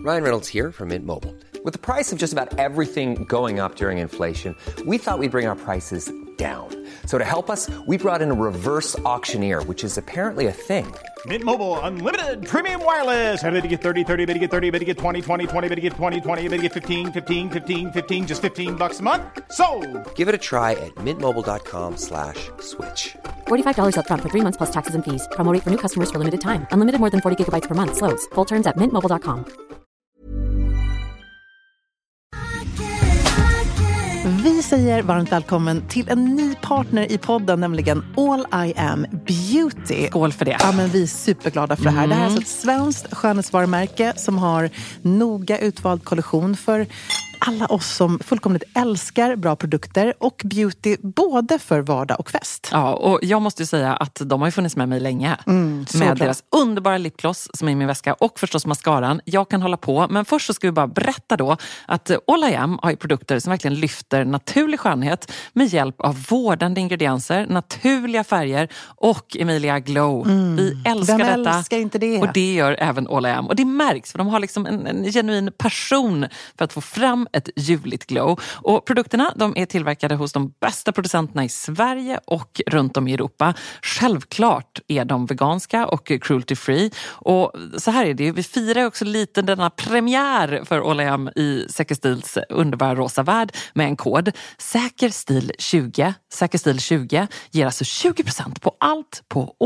Ryan Reynolds here from Mint Mobile. With the price of just about everything going up during inflation, we thought we'd bring our prices down. So to help us, we brought in a reverse auctioneer, which is apparently a thing. Mint Mobile Unlimited Premium Wireless. How to get 30, 30, bit to get 30, bit to get 20, 20, 20, bit to get 20, 20, bit to get 15, 15, 15, 15, just $15 a month? Sold! Give it a try at mintmobile.com/switch. $45 up front for 3 months plus taxes and fees. Promo rate for new customers for limited time. Unlimited more than 40 gigabytes per month. Slows full terms at mintmobile.com. Vi säger varmt välkommen till en ny partner i podden, nämligen All I Am Beauty. Skål för det. Ja, men vi är superglada för det här. Det här är alltså ett svenskt skönhetsvarumärke som har noga utvald kollektion för alla oss som fullkomligt älskar bra produkter och beauty både för vardag och fest. Ja, och jag måste ju säga att de har ju funnits med mig länge. Med deras underbara lipgloss som är i min väska och förstås mascaran. Jag kan hålla på, men först så ska vi bara berätta då att All I Am har ju produkter som verkligen lyfter naturlig skönhet med hjälp av vårdande ingredienser, naturliga färger och Emilia Glow. Vi älskar detta. Vem älskar inte det? Och det gör även All I Am. Och det märks för de har liksom en genuin passion för att få fram ett juligt glow. Och produkterna, de är tillverkade hos de bästa producenterna i Sverige och runt om i Europa. Självklart är de veganska och cruelty free. Och så här är det, vi firar också lite denna premiär för All I Am i Säker Stils underbara rosa värld med en kod. Säkerstil20. Säkerstil20 ger alltså 20% på allt på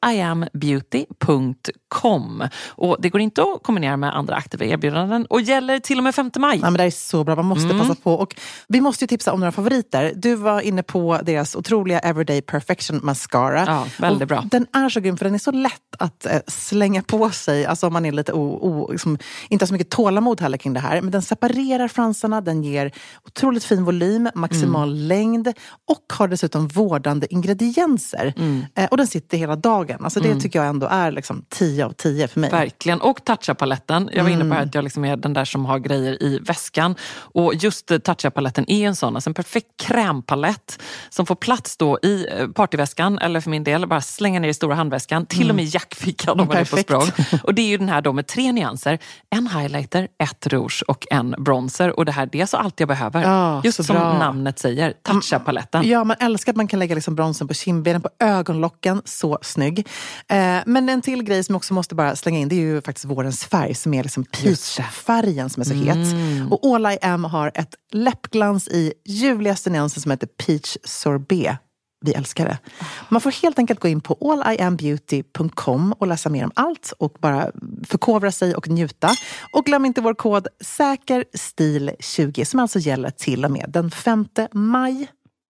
alliambeauty.com. Och det går inte att kombinera med andra aktiva erbjudanden och gäller till och med 5 maj. Ja, men det är så bra, man måste passa på. Och vi måste ju tipsa om några favoriter. Du var inne på deras otroliga Everyday Perfection Mascara. Ja, väldigt bra. Den är så grym för den är så lätt att slänga på sig. Alltså om man är lite liksom, inte har så mycket tålamod heller kring det här. Men den separerar fransarna, den ger otroligt fin volym, maximal längd och har dessutom vårdande ingredienser. Och den sitter hela dagen. Alltså det tycker jag ändå är liksom 10 av 10 för mig. Verkligen. Och Touch-Up-paletten. Jag var inne på att jag liksom är den där som har grejer i väskan. Och just Touch-Up-paletten är en sån. Alltså en perfekt krämpalett som får plats då i partyväskan. Eller för min del, bara slänga ner i stora handväskan. Till och med jackfickan om man är på språng. Och det är ju den här då med 3 nyanser. En highlighter, 1 rouge och en bronzer. Och det här, det är så allt jag behöver. Ja, just som namnet säger. Touch-Up-paletten. Ja, man älskar att man kan lägga liksom bronsen på kindbenen, på ögonlocken. Så snygg. Men en till grej som jag också måste bara slänga in, det är ju faktiskt vårens färg som är liksom peach-färgen som är så het. Och All I Am har ett läppglans i ljuvligaste nyansen som heter Peach Sorbet. Vi älskar det. Man får helt enkelt gå in på alliambeauty.com och läsa mer om allt och bara förkovra sig och njuta. Och glöm inte vår kod SÄKERSTIL20 som alltså gäller till och med den 5 maj.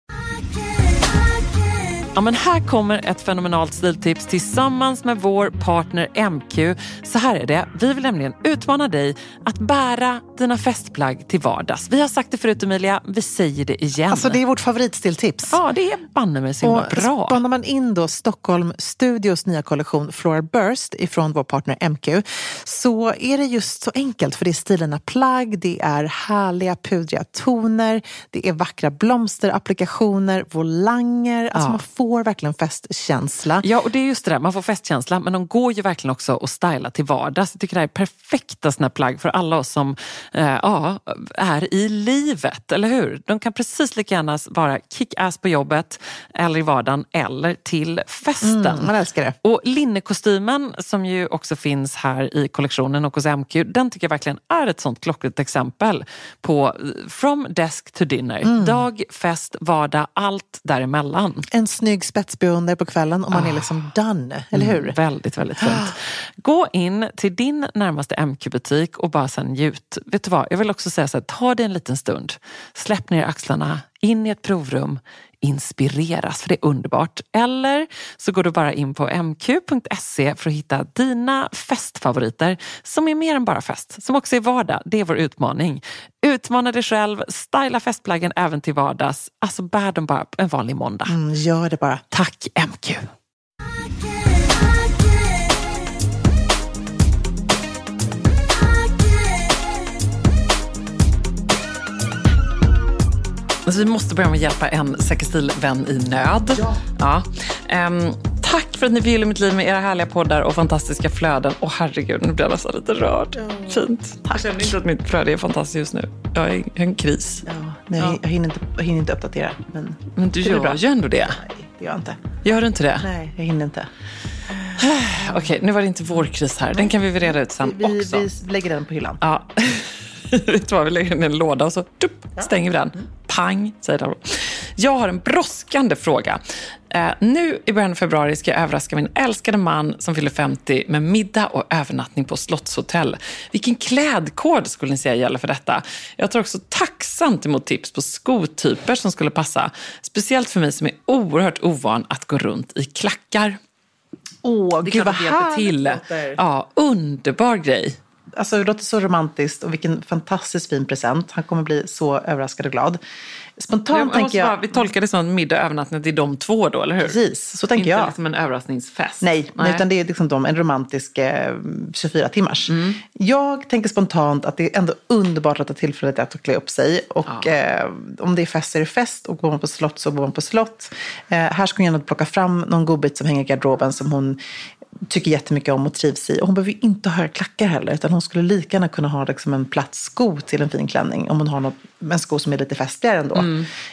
Ja, men här kommer ett fenomenalt stiltips tillsammans med vår partner MQ. Så här är det. Vi vill nämligen utmana dig att bära dina festplagg till vardags. Vi har sagt det förut, Emilia. Vi säger det igen. Alltså det är vårt favoritstiltips. Ja, det är banne mig så himla bra. Spanar man in då Stockholm Studios nya kollektion Floral Burst ifrån vår partner MQ, så är det just så enkelt. För det är stilarna plagg, det är härliga pudriga toner, det är vackra blomsterapplikationer, volanger. Alltså man får verkligen festkänsla. Ja, och det är just det där. Man får festkänsla, men de går ju verkligen också att styla till vardags. Jag tycker det här är perfekta såna plagg för alla oss som är i livet, eller hur? De kan precis lika gärna vara kick-ass på jobbet eller i vardagen eller till festen. Man älskar det. Och linnekostymen som ju också finns här i kollektionen och hos MQ, den tycker jag verkligen är ett sånt klockrent exempel på from desk to dinner. Dag, fest, vardag, allt däremellan. En snygg spetsbeundrar på kvällen och man är liksom done, eller hur? Väldigt, väldigt fint. Gå in till din närmaste MQ-butik och bara sen njut. Vet du vad, jag vill också säga så här, ta dig en liten stund. Släpp ner axlarna, in i ett provrum, inspireras, för det är underbart. Eller så går du bara in på mq.se för att hitta dina festfavoriter som är mer än bara fest, som också är vardag. Det är vår utmaning. Utmana dig själv, styla festplaggen även till vardags. Alltså bär dem bara en vanlig måndag. Gör det bara. Tack MQ. Alltså, vi måste börja med att hjälpa en Säker Stil-vän i nöd. Ja. Tack för att ni förgyller mitt liv med era härliga poddar och fantastiska flöden. Herregud, nu blir jag nästan lite rörd. Fint. Tack. Jag känner inte att mitt flöde är fantastiskt just nu. Jag är en kris. Jag hinner inte uppdatera. Men du gör ju ändå det. Nej, det gör jag inte. Gör du inte det? Nej, jag hinner inte. Okej, nu var det inte vår kris här. Den kan vi reda ut sen också. Vi lägger den på hyllan. Ja. Vet du vad, vi lägger den i en låda och så stänger vi den. Pang, säger den. Jag har en brådskande fråga. Nu i början av februari ska jag överraska min älskade man som fyller 50 med middag och övernattning på Slottshotell. Vilken klädkod skulle ni säga gäller för detta? Jag tar också tacksamt emot tips på skotyper som skulle passa. Speciellt för mig som är oerhört ovan att gå runt i klackar. Gud vad härligt. Ja, underbar grej. Alltså det låter så romantiskt och vilken fantastiskt fin present. Han kommer bli så överraskad och glad. Spontant tänker jag... Vi tolkar det som en middag och övernattning till de två då, eller hur? Precis, så tänker jag. Inte liksom en överraskningsfest. Nej, utan det är liksom en romantisk 24 timmars. Jag tänker spontant att det är ändå underbart att ta tillfället att klä upp sig. Och om det är fest så är det fest. Och går man på slott så går man på slott. Här ska hon gärna plocka fram någon godbit som hänger i garderoben som hon tycker jättemycket om och trivs i. Och hon behöver ju inte ha klackar heller. Utan hon skulle lika gärna kunna ha liksom en platt sko till en fin klänning. Om hon har en sko som är lite festligare ändå.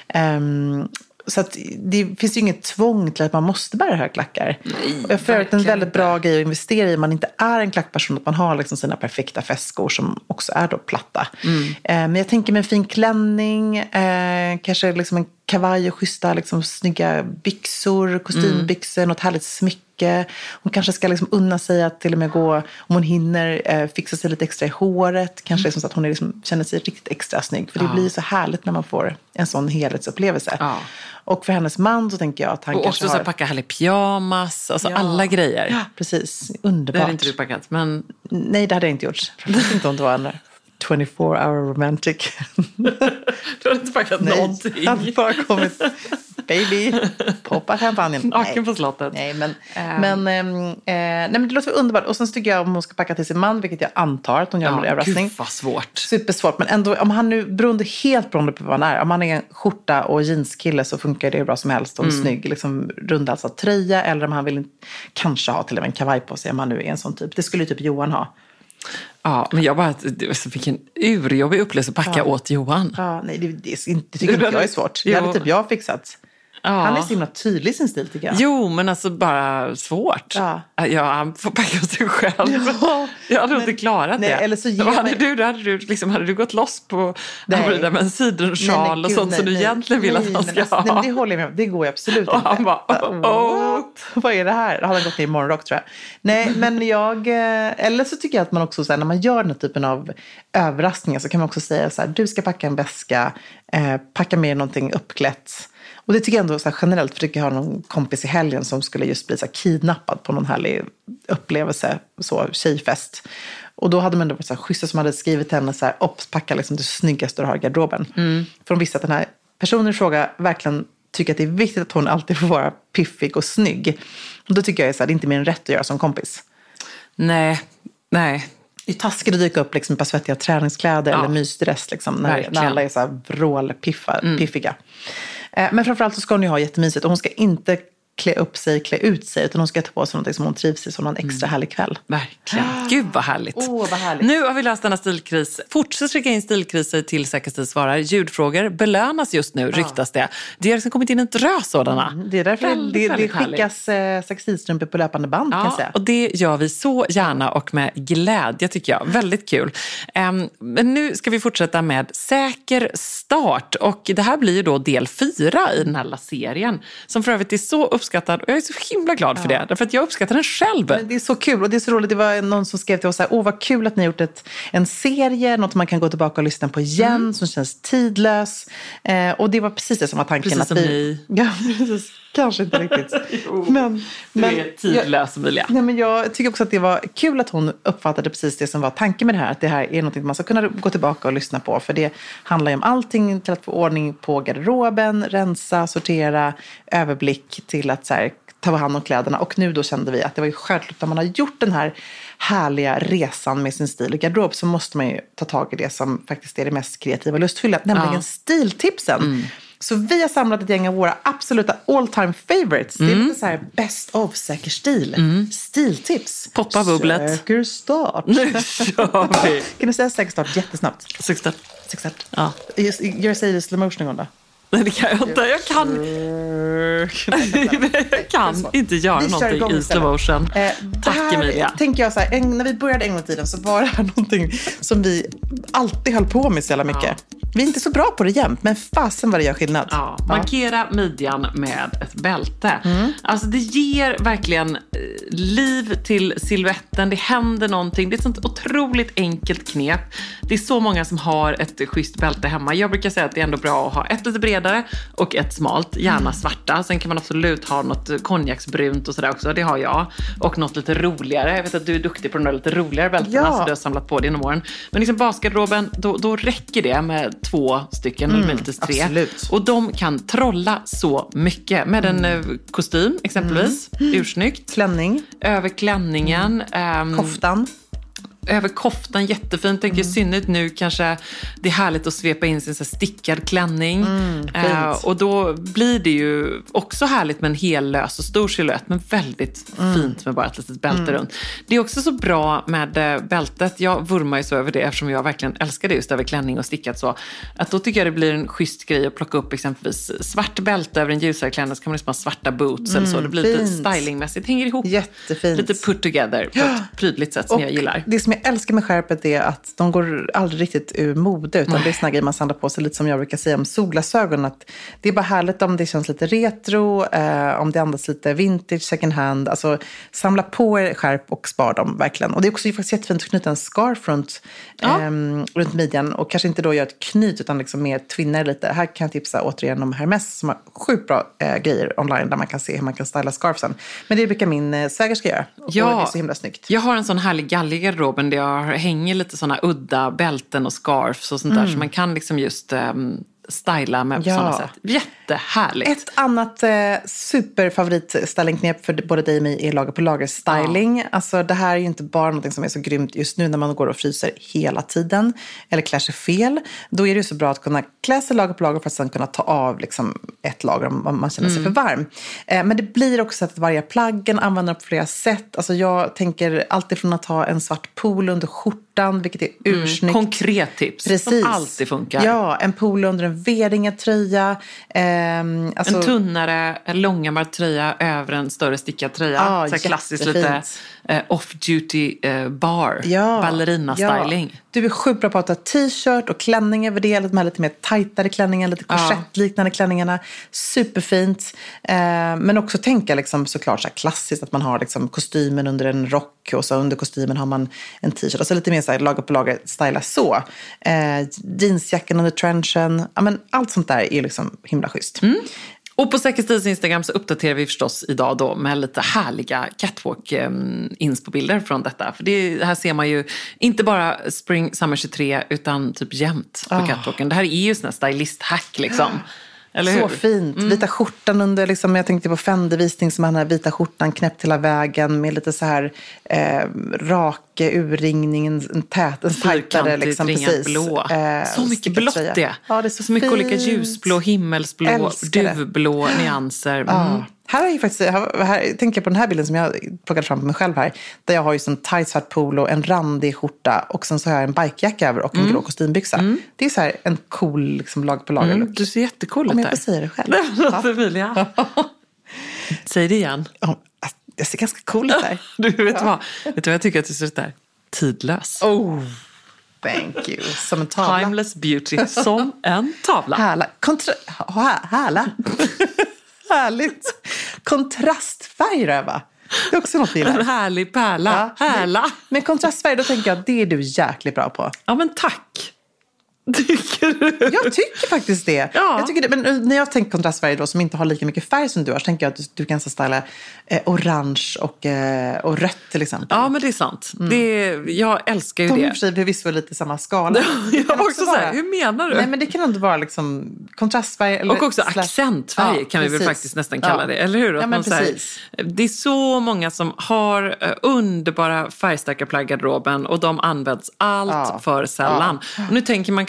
Så att det finns ju inget tvång till att man måste bära högklackar. Jag får en väldigt bra grej att investera i. Man inte är en klackperson, att man har liksom sina perfekta festskor som också är då platta. Men jag tänker med en fin klänning, kanske liksom en kavaj och schyssta liksom snygga byxor, kostymbyxor, något härligt smycke. Hon kanske ska liksom unna sig att till och med gå, om hon hinner, fixa sig lite extra i håret. Kanske liksom så att hon är liksom, känner sig riktigt extra snygg. För det blir så härligt när man får en sån helhetsupplevelse. Och för hennes man så tänker jag att han och kanske också har... så packa härlig pyjamas, alltså alla grejer. Ja, precis. Underbart. Det hade inte du packat, men... Nej, det hade jag inte gjort. Framförallt inte om det var en 24-hour romantic. Du hade inte packat någonting. Nej, det hade bara kommit baby, poppa champagnen. Naken på slottet. Nej, men det låter underbart. Och sen tycker jag om hon ska packa till sin man, vilket jag antar att hon gör med överraskning. Gud vad svårt. Supersvårt, men ändå om han nu helt beroende på vad han är. Om han är en skjorta och jeanskille så funkar det bra som helst. Och en snygg liksom, rundhalsad tröja. Eller om han vill kanske ha till och med en kavaj på sig om han nu är en sån typ. Det skulle ju typ Johan ha. Ja, men jag bara, vilken urjobbig upplevelse att packa åt Johan. Ja, nej, det tycker inte jag är svårt. Det hade typ jag fixat. Ja. Han är så himla tydlig i sin stil tycker jag. Jo, men alltså bara svårt. Ja, han får packa sig själv. Ja, jag hade inte klarat det. Eller så hade du gått loss på med en sidensjal och sånt som du egentligen vill att han ska ha. Nej, men det håller jag med om. Det går ju absolut inte. Han bara, vad är det här? Han har gått ner i morgonrock tror jag. Nej, men eller så tycker jag att man också så här, när man gör den här typen av överraskningar så kan man också säga så här, du ska packa en väska, packa med någonting uppklätt. Och det tycker jag ändå så här, generellt, för jag har någon kompis i helgen som skulle just bli så här, kidnappad på någon härlig upplevelse, så tjejfest. Och då hade man ändå varit så här, schyssta som hade skrivit till henne så här, packa liksom det snyggaste du har i garderoben. För de visste att den här personen i fråga verkligen tycker att det är viktigt att hon alltid får vara piffig och snygg. Och då tycker jag så här, det är inte mer än rätt att göra som kompis. Nej. Det är taskigt att dyka upp liksom, på svettiga träningskläder eller mysdress liksom, när alla är så här vrålpiffiga. Men framförallt så ska hon ju ha jättemysigt. Och hon ska inte klä ut sig. Utan hon ska ta på sig något som hon trivs i. Som någon extra härlig kväll. Verkligen. Gud vad härligt. Vad härligt. Nu har vi löst denna stilkris. Fortsätt skicka in stilkriser till Säker svarar. Ljudfrågor belönas just nu, ryktas det. Det har liksom kommit in en drös sådana. Det är därför det skickas sextilstrumpor på löpande band kan jag säga. Och det gör vi så gärna och med glädje tycker jag. Väldigt kul. Men nu ska vi fortsätta med Säker start. Och det här blir ju då del 4 i den här serien. Som för övrigt är så uppskattad. Och jag är så himla glad för det. Därför att jag uppskattar den själv. Men det är så kul och det är så roligt. Det var någon som skrev till oss så här, vad kul att ni har gjort en serie. Något man kan gå tillbaka och lyssna på igen. Som känns tidlös. Och det var precis det som var tanken. Precis att som ni. Ja, precis. Kanske inte riktigt. men du är tidlös, Emilia. Nej, men jag tycker också att det var kul att hon uppfattade precis det som var tanken med det här. Att det här är något man ska kunna gå tillbaka och lyssna på. För det handlar ju om allting till att få ordning på garderoben, rensa, sortera, överblick till att så här, ta hand om kläderna. Och nu då kände vi att det var ju självklart när man har gjort den här härliga resan med sin stil och garderob så måste man ju ta tag i det som faktiskt är det mest kreativa och lustfyllda. Nämligen stiltipsen. Så vi har samlat ett gäng av våra absoluta all time favorites. Det är lite så här best of säker stil. Stiltips. Poppa bubblet. Säker start. Nu kör vi. Kan du säga säker start jättesnabbt? Säker Säker. Ja. Gör säg det i slow motion en gång då. Nej, det kan jag inte. Jag kan inte göra någonting i slow motion. Tack Emilia. Tänker jag så här, när vi började en gång i tiden så var det här någonting som vi alltid höll på med så jävla mycket. Ja. Vi är inte så bra på det jämt, men fasen vad det gör skillnad. Ja, markera midjan med ett bälte. Alltså det ger verkligen liv till siluetten. Det händer någonting. Det är ett sånt otroligt enkelt knep. Det är så många som har ett schysst bälte hemma. Jag brukar säga att det är ändå bra att ha ett lite bredare och ett smalt, gärna svarta. Sen kan man absolut ha något konjaksbrunt och sådär också. Det har jag. Och något lite roligare. Jag vet att du är duktig på de där lite roligare bältena så du har samlat på det genom åren. Men liksom basgarderoben, då räcker det med 2 stycken eller möjligtvis 3. Absolut. Och de kan trolla så mycket. Med en kostym exempelvis. Ursnyggt. Klänning. Över klänningen. Koftan. Över koftan, jättefint. Tänker synligt nu kanske det är härligt att svepa in sin så stickad klänning. Och då blir det ju också härligt med en hel lös och stor silhuett. Men väldigt fint med bara ett litet bälte runt. Det är också så bra med bältet. Jag vurmar ju så över det eftersom jag verkligen älskar det just över klänning och stickat så. Att då tycker jag det blir en schysst grej att plocka upp exempelvis svart bälte över en ljusare klänning. Så kan man liksom ha svarta boots eller så. Det blir lite stylingmässigt. Hänger ihop. Jättefint. Lite put together på ett prydligt sätt som jag gillar. Det som jag älskar med skärpet är att de går aldrig riktigt ur mode utan det är såna grejer man samlar på sig lite som jag brukar säga om solglasögon att det är bara härligt om det känns lite retro, om det andas lite vintage, second hand, alltså samla på er skärp och spar dem verkligen. Och det är också faktiskt jättefint att knyta en scarf runt midjan och kanske inte då göra ett knyt utan liksom mer twinner lite. Här kan jag tipsa återigen om Hermes som har sjukt bra grejer online där man kan se hur man kan styla scarfsen. Men det brukar min svägerska göra och det är så himla snyggt. Jag har en sån härlig galler i garderoben där jag hänger lite såna udda bälten och scarfs och sånt där så man kan liksom just styla med på sådana sätt. Jättehärligt. Ett annat superfavoritstylingknep för både dig och mig är lager på lager styling. Alltså det här är ju inte bara något som är så grymt just nu när man går och fryser hela tiden eller klär sig fel. Då är det ju så bra att kunna klä sig lager på lager för att sedan kunna ta av liksom ett lager om man känner sig för varm. Men det blir också att varje plaggen använder på flera sätt. Alltså jag tänker alltid från att ha en svart polo under skjortan, vilket är ursnyggt. Konkret tips. Precis. Som alltid funkar. Ja, en polo under en V-ringat-tröja. Alltså, en tunnare, långärmad tröja över en större stickad tröja. Så klassiskt lite off-duty bar. Ballerina-styling. Ja. Du är sjukt bra på att ta t-shirt och klänning över det. De här lite mer tajtare klänningarna, lite korsettliknande klänningarna. Superfint. Men också tänka liksom, såklart så här klassiskt att man har liksom, kostymen under en rock och så under kostymen har man en t-shirt. Alltså lite mer så här, lager på lager styla så. Jeansjackan under trenchen. Ja, men allt sånt där är liksom himla schysst. Och på Säkerstils Instagram så uppdaterar vi förstås idag då med lite härliga catwalk-inspo-bilder från detta. För här ser man ju inte bara Spring Summer 23 utan typ jämt på catwalken. Det här är ju sån här stylist-hack liksom. Eller hur? Så fint. Vita skjortan under, liksom, jag tänkte på Fendi-visning som har den här vita skjortan knäppt hela vägen med lite så här rak urringning, en tajtare liksom, precis. Blå. Så mycket blått det. Ja, det är så mycket olika ljusblå, himmelsblå, duvblå nyanser. Här är ju faktiskt, här tänker jag på den här bilden som jag plockade fram på mig själv här. Där jag har ju en tight svart polo, en randig skjorta och sen så har jag en bikejacka över och en grå kostymbyxa. Det är så här en cool liksom, lag på lager look. Du ser jättecool ut där. Om jag får säga det själv. Emilia. Säg det igen. Jag ser ganska cool ut där. Du vet vad jag tycker att du ser ut där? Tidlös. Oh, thank you. Som en tavla. Timeless beauty. Som en tavla. Härla. Härligt. Kontrastfärg, va? Det är också något jag gillar. En härlig pärla. Ja, Härla. Men kontrastfärg, då tänker jag att det är du jäkligt bra på. Ja, men tack. Tycker du? Jag tycker faktiskt det. Ja. Jag tycker det. Men när jag tänker kontrastfärg då, som inte har lika mycket färg som du har, så tänker jag att du kan styla orange och rött till exempel. Ja, men det är sant. Jag älskar ju det. De i och för sig förvisso lite samma skala. Jag var också så här, hur menar du? Nej, men det kan ändå vara liksom kontrastfärg. Eller och också accentfärg kan vi väl faktiskt nästan kalla det. Eller hur? Ja, men precis. Det är så många som har underbara färgstarka plagg i garderoben och de används allt för sällan. Och nu tänker man kanske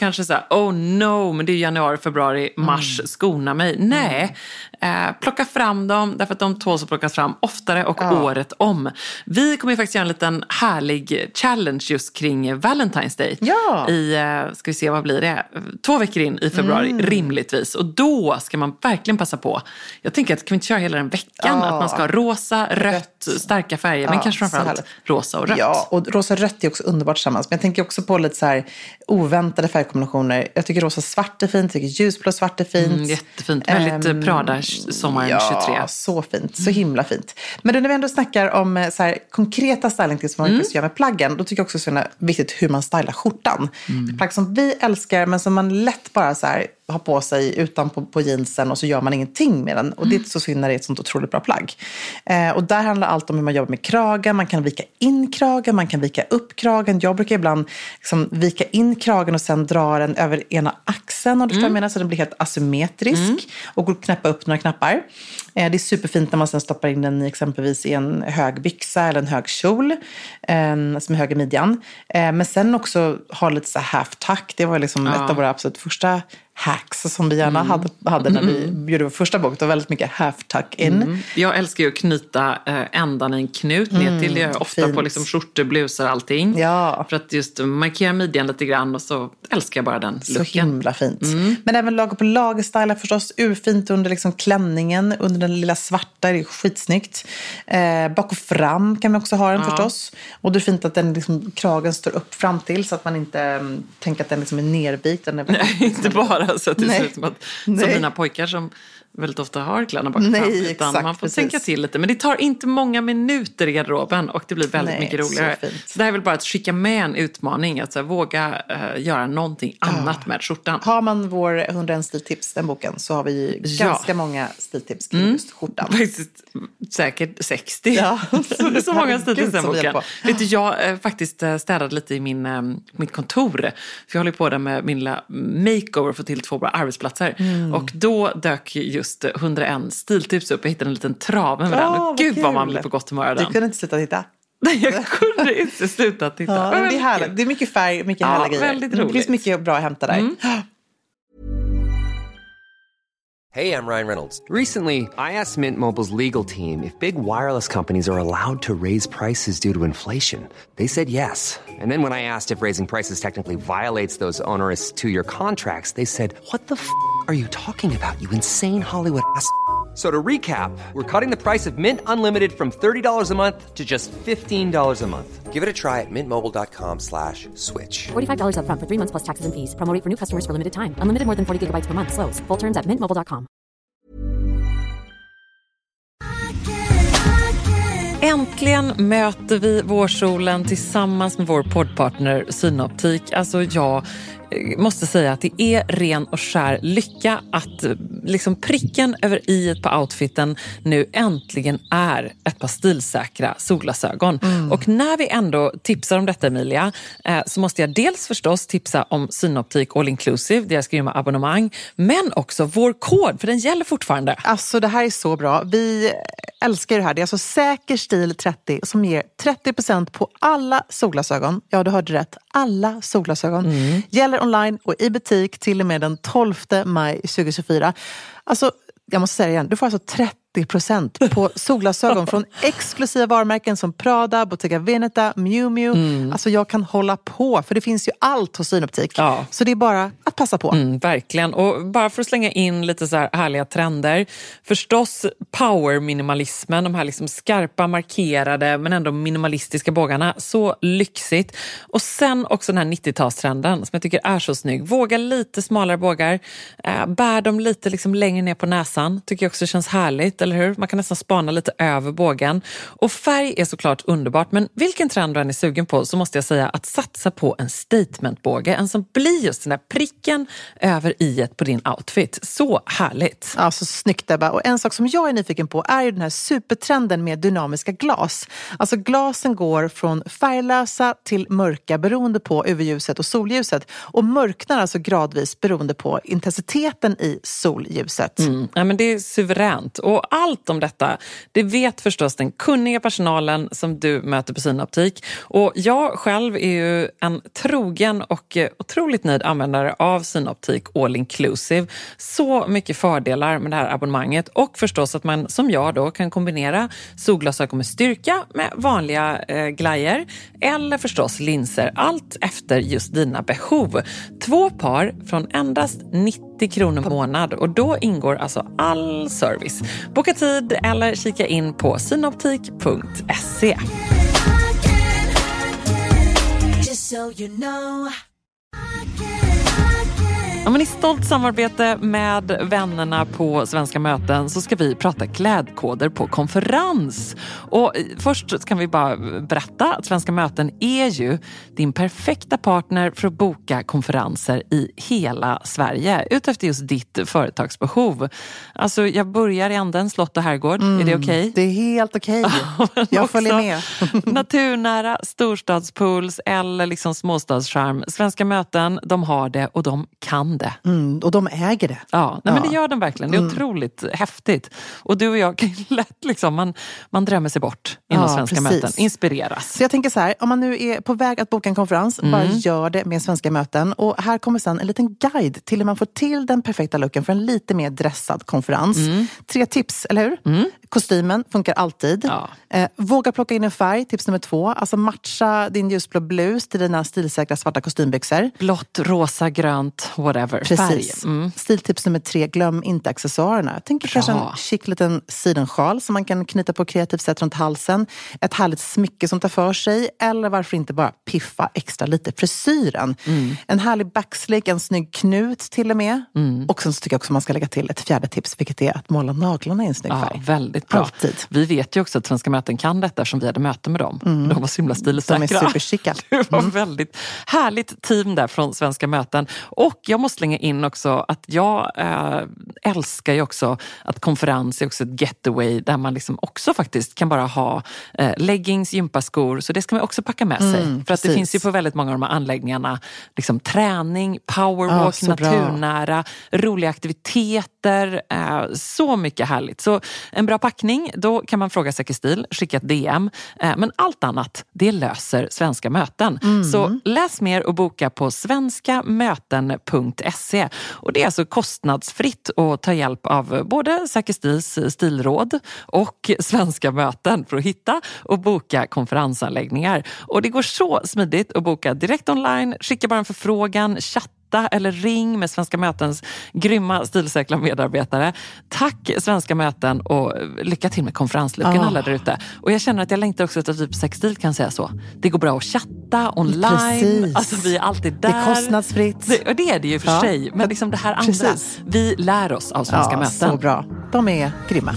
kanske så här, oh no, men det är januari, februari, mars, skona mig. Nej, plocka fram dem därför att de tåls att plockas fram oftare och året om. Vi kommer ju faktiskt göra en liten härlig challenge just kring Valentine's Day. Ja. Ska vi se, vad blir det? 2 veckor in i februari, rimligtvis. Och då ska man verkligen passa på. Jag tänker att kan vi inte köra hela den veckan? Att man ska ha rosa, rött, starka färger. Men kanske framförallt rosa och rött. Ja, och rosa och rött är också underbart tillsammans. Men jag tänker också på lite så här oväntade färgkombinationer. Jag tycker rosa och svart är fint. Jag tycker ljusblå och svart är fint. Jättefint. Väldigt Prada sommaren 23. Ja, så fint. Så himla fint. Men när vi ändå snackar om så här konkreta stylingtips som man faktiskt gör med plaggen, då tycker jag också att det är viktigt hur man stylar skjortan. Plagg som vi älskar men som man lätt bara så här har på sig utan på jeansen och så gör man ingenting med den. Och det är så synd när det är ett sånt otroligt bra plagg. Och där handlar allt om hur man jobbar med kragen. Man kan vika in kragen, man kan vika upp kragen. Jag brukar ibland liksom vika in kragen och sen dra den över ena axeln. Om du menar, så den blir helt asymmetrisk. Och går att knäppa upp några knappar. Det är superfint när man sen stoppar in den exempelvis i en hög byxa eller en hög kjol. Som är hög i midjan. Men sen också ha lite så här half-tuck. Det var liksom ett av våra absolut första hacks som vi gärna hade när vi gjorde vår första bok. Det var väldigt mycket half-tuck in. Jag älskar ju att knyta ändan i en knut ner till. Det gör jag ofta på liksom skjortor, blusar, allting. Ja. För att just markera midjan lite grann och så älskar jag bara den looken. Så himla fint. Men även lager på lagerstylar förstås. Urfint under liksom klänningen, under den lilla svarta. Det är skitsnyggt. Bak och fram kan man också ha den förstås. Och det är fint att den liksom, kragen står upp fram till så att man inte tänker att den liksom är nervikt. Nej, inte bara så att det ser ut som att som mina pojkar som väldigt ofta har kläderna bak fram. Utan exakt, man får tänka till lite. Men det tar inte många minuter i garderoben och det blir väldigt mycket roligare. Så det här är väl bara att skicka med en utmaning. Att så här, våga göra någonting annat med skjortan. Har man vår 101 stiltips, den boken, så har vi ganska många stiltips kring just skjortan. Faktiskt säkert 60. Ja, så många stiltips i den boken. Vet du, jag faktiskt städade lite i mitt kontor. För jag håller på där med min lilla makeover för till 2 bra arbetsplatser. Och då dök just 101 stiltips upp. Jag hittade en liten trave med den. Och gud vad man blir på gott humör av den. Du kunde inte sluta titta. Nej, jag kunde inte sluta titta. Ja, det är härligt. Det är mycket färg, mycket härliga grejer. Väldigt roligt. Det finns mycket bra att hämta där. Hey, I'm Ryan Reynolds. Recently, I asked Mint Mobile's legal team if big wireless companies are allowed to raise prices due to inflation. They said yes. And then when I asked if raising prices technically violates those onerous 2-year contracts, they said, "What the f*** are you talking about, you insane Hollywood ass?" So to recap, we're cutting the price of Mint Unlimited from $30 a month to just $15 a month. Give it a try at mintmobile.com/switch. $45 up front for 3 months plus taxes and fees. Promo rate for new customers for limited time. Unlimited more than 40 gigabytes per month. Slows full terms at mintmobile.com. Äntligen möter vi vårsolen tillsammans med vår poddpartner Synoptik. Alltså jag måste säga att det är ren och skär lycka att liksom pricken över i-et på outfiten nu äntligen är ett par stilsäkra solglasögon. Och när vi ändå tipsar om detta, Emilia, så måste jag dels förstås tipsa om Synoptik All Inclusive, deras grymma abonnemang, men också vår kod, för den gäller fortfarande. Alltså det här är så bra. Vi älskar det här. Det är alltså Säker stil 30 som ger 30% på alla solglasögon. Ja, du hörde rätt. Alla solglasögon. Gäller online och i butik till och med den 12 maj 2024. Alltså, jag måste säga det igen. Du får alltså 30% på solglasögon från exklusiva varumärken som Prada, Bottega Veneta, Miu Miu. Alltså jag kan hålla på, för det finns ju allt hos Synoptik. Ja. Så det är bara att passa på. Verkligen. Och bara för att slänga in lite så här härliga trender. Förstås power-minimalismen, de här liksom skarpa, markerade men ändå minimalistiska bågarna. Så lyxigt. Och sen också den här 90-talstrenden som jag tycker är så snygg. Våga lite smalare bågar. Bär dem lite liksom längre ner på näsan. Tycker jag också känns härligt, eller hur? Man kan nästan spana lite över bågen. Och färg är såklart underbart, men vilken trend du än är sugen på så måste jag säga att satsa på en statementbåge. En som blir just den där pricken över i-et på din outfit. Så härligt. Ja, så snyggt Ebba. Och en sak som jag är nyfiken på är ju den här supertrenden med dynamiska glas. Alltså glasen går från färglösa till mörka beroende på UV-ljuset och solljuset. Och mörknar alltså gradvis beroende på intensiteten i solljuset. Ja, men det är suveränt. Och allt om detta, det vet förstås den kunniga personalen som du möter på Synoptik. Och jag själv är ju en trogen och otroligt nöjd användare av Synoptik All Inclusive. Så mycket fördelar med det här abonnemanget, och förstås att man som jag då kan kombinera solglasögon med styrka med vanliga glajer eller förstås linser, allt efter just dina behov. 2 par från endast 90 kronor per månad, och då ingår alltså all service. Boka tid eller kika in på synoptik.se. Ja, men i stolt samarbete med vännerna på Svenska möten så ska vi prata klädkoder på konferens. Och först kan vi bara berätta att Svenska möten är ju din perfekta partner för att boka konferenser i hela Sverige utefter just ditt företagsbehov. Alltså jag börjar i änden Slott och Herrgård. Är det okej? Det är helt okej. Jag följer med. Naturnära storstadspools eller liksom småstadscharm. Svenska möten, de har det och de kan det. Och de äger det. Ja, nej, men det gör de verkligen. Det är otroligt häftigt. Och du och jag kan lätt liksom, man drömmer sig bort inom Svenska möten. Inspireras. Så jag tänker så här, om man nu är på väg att boka en konferens, bara gör det med Svenska möten. Och här kommer sen en liten guide till hur man får till den perfekta looken för en lite mer dressad konferens. 3 tips, eller hur? Kostymen funkar alltid. Ja. Våga plocka in en färg, tips nummer 2. Alltså matcha din ljusblå blus till dina stilsäkra svarta kostymbyxor. Blått, rosa, grönt, whatever. Precis. Stiltips nummer 3, glöm inte accessoarerna. Jag tänker kanske en chic liten sidensjal som man kan knyta på kreativt sätt runt halsen. Ett härligt smycke som tar för sig. Eller varför inte bara piffa extra lite frisyren. En härlig backslick, en snygg knut till och med. Och sen så tycker jag också man ska lägga till ett 4:e tips, vilket är att måla naglarna i en snygg färg. Väldigt bra. Alltid. Vi vet ju också att Svenska möten kan detta som vi hade möte med dem. De var så himla stilsäkra. De är superchicka. Det var väldigt härligt team där från Svenska möten. Och jag måste slänga in också att jag älskar ju också att konferens är också ett getaway där man liksom också faktiskt kan bara ha leggings, gympaskor, så det ska man också packa med sig. För att det finns ju på väldigt många av de här anläggningarna liksom träning, powerwalk, naturnära, roliga aktiviteter, så mycket härligt. Så en bra packning, då kan man fråga Säker Stil, skicka ett DM. Men allt annat, det löser Svenska möten. Så läs mer och boka på svenskamöten.se. Och det är alltså kostnadsfritt att ta hjälp av både Säker Stils stilråd och Svenska möten för att hitta och boka konferensanläggningar. Och det går så smidigt att boka direkt online, skicka bara en förfrågan, chatta eller ring med Svenska mötens grymma stilsäkra medarbetare. Tack Svenska möten och lycka till med konferenslucken alla där ute. Och jag känner att jag längtar också att typ Säker Stil kan säga så. Det går bra att chatta online. Precis. Alltså vi är alltid där. Det är kostnadsfritt. Och det är det ju för sig. Men liksom det här andra, vi lär oss av Svenska möten. Så bra. De är grymma.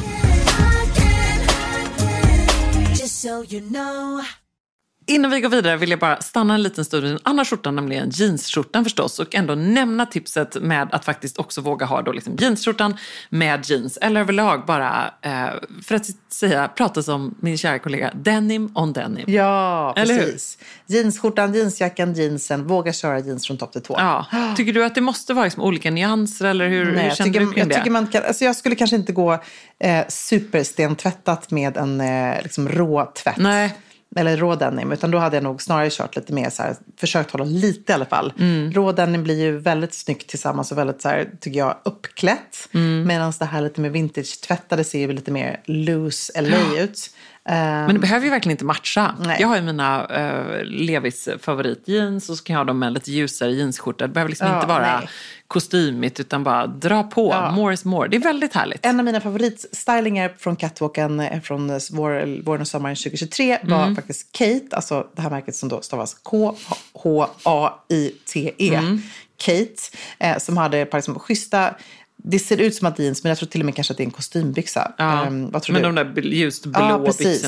Innan vi går vidare vill jag bara stanna en liten stund i en annan skjorta, nämligen jeansskjortan förstås, och ändå nämna tipset med att faktiskt också våga ha då liksom jeansskjortan med jeans, eller överlag bara för att prata som min kära kollega, denim on denim. Ja, eller precis. Jeansskjortan, jeansjackan, jeansen, våga köra jeans från topp till tå. Ja. Tycker du att det måste vara liksom olika nyanser, eller hur känner du kring det? Jag tycker man kan, alltså jag skulle kanske inte gå superstentvättat med en liksom rå tvätt. Nej. Eller rå denim, utan då hade jag nog snarare kört lite mer så här, försökt hålla lite i alla fall. Rå denim blir ju väldigt snyggt tillsammans och väldigt så här, tycker jag, uppklätt. Medan det här lite med vintage-tvättade ser ju lite mer loose LA ut. Men det behöver ju verkligen inte matcha. Nej. Jag har ju mina Levis favoritjeans, och så kan jag ha dem med lite ljusare jeansskjorta. Det behöver liksom inte vara kostymigt, utan bara dra på. More is more. Det är väldigt härligt. En av mina favoritstylingar från catwalken från våren och sommaren 2023 var faktiskt Kate. Alltså det här märket som då stavas K-H-A-I-T-E. Kate. Som hade ett par liksom schyssta... Det ser ut som att jeans, men jag tror till och med kanske att det är en kostymbyxa. Ja, vad tror men du? de där ljust blå byxorna.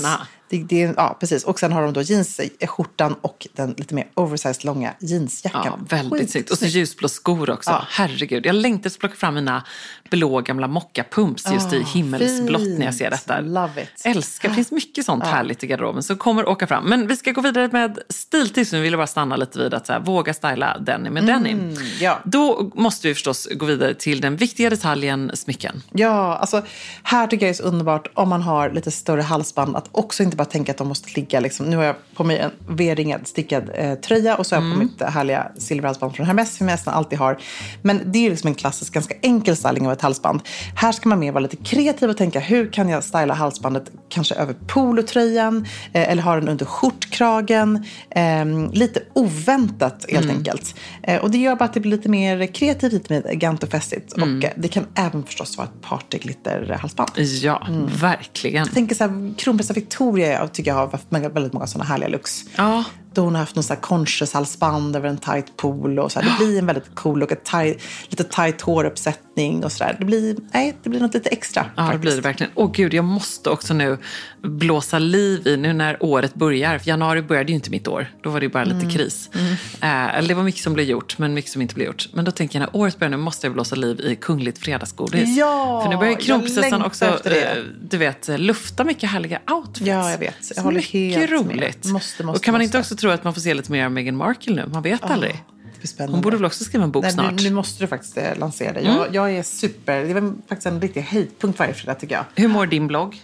Ja, precis. Och sen har de då jeansskjortan och den lite mer oversized långa jeansjackan. Ja, väldigt snyggt. Och så ljusblå skor också. Ja. Herregud, jag längtar att plocka fram mina blå gamla mockapumps just i himmelsblått när jag ser detta. Love it. Älskar, det finns mycket sånt härligt i garderoben som kommer åka fram. Men vi ska gå vidare med stiltips. Nu vill jag bara stanna lite vid att så här, våga styla denim med denim. Ja. Då måste vi förstås gå vidare till den viktiga detaljen, smycken. Ja, alltså här tycker jag det är så underbart om man har lite större halsband att också inte bara tänka att de måste ligga liksom. Nu har jag på mig en V-ringad stickad tröja och så har jag på mitt härliga silverhalsband från Hermes som jag nästan alltid har. Men det är liksom en klassisk, ganska enkel styling av ett halsband. Här ska man mer vara lite kreativ och tänka hur kan jag styla halsbandet kanske över polotröjan eller ha den under skjortkragen. Lite oväntat helt enkelt. Och det gör bara att det blir lite mer kreativt, lite mer elegant och festligt. Och det kan även förstås vara ett partyglitterhalsband. Ja, verkligen. Jag tänker så här, kronprinsessan Victoria jag tycker jag har haft väldigt många sådana härliga looks. Ja. Då hon har haft någon sån här conscious halsband över en tight polo och så här. Det blir en väldigt cool look, lite tight håruppsättning och sådär. Det blir något lite extra. Ja, det blir det verkligen. Gud, jag måste också nu blåsa liv i nu när året börjar. För januari började ju inte mitt år. Då var det ju bara lite kris. Eller det var mycket som blev gjort, men mycket som inte blev gjort. Men då tänker jag när året börjar nu måste jag blåsa liv i kungligt fredagsgodis. Ja, för nu börjar kronprinsessan också, du vet, lufta mycket härliga outfits. Ja, jag vet. Jag håller helt roligt. Med. Måste. Och kan man inte också tro att man får se lite mer av Meghan Markle nu? Man vet aldrig. Hon borde väl också skriva en bok snart. Nu måste du faktiskt lansera det. Jag är super. Det var faktiskt en riktig höjdpunkt varje fredag tycker jag. Hur mår din blogg?